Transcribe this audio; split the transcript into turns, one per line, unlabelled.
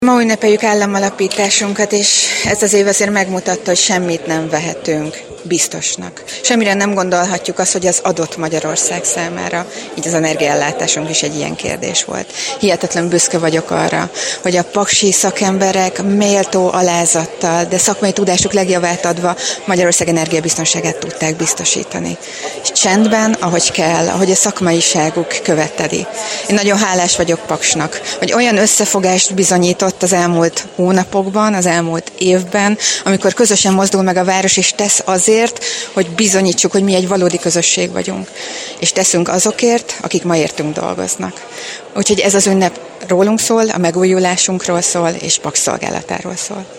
Ma ünnepeljük államalapításunkat, és ez az év azért megmutatta, hogy semmit nem vehetünk biztosnak. Semmire nem gondolhatjuk azt, hogy az adott Magyarország számára, így az energiaellátásunk is egy ilyen kérdés volt. Hihetetlen büszke vagyok arra, hogy a paksi szakemberek méltó alázattal, de szakmai tudásuk legjavát adva Magyarország energiabiztonságát tudták biztosítani. És csendben, ahogy kell, ahogy a szakmaiságuk követeli. Én nagyon hálás vagyok Paksnak, hogy olyan összefogást bizonyított az elmúlt hónapokban, az elmúlt évben, amikor közösen mozdul meg a város, és tesz azért, hogy bizonyítsuk, hogy mi egy valódi közösség vagyunk. És teszünk azokért, akik ma értünk dolgoznak. Úgyhogy ez az ünnep rólunk szól, a megújulásunkról szól, és Paks szolgálatáról szól.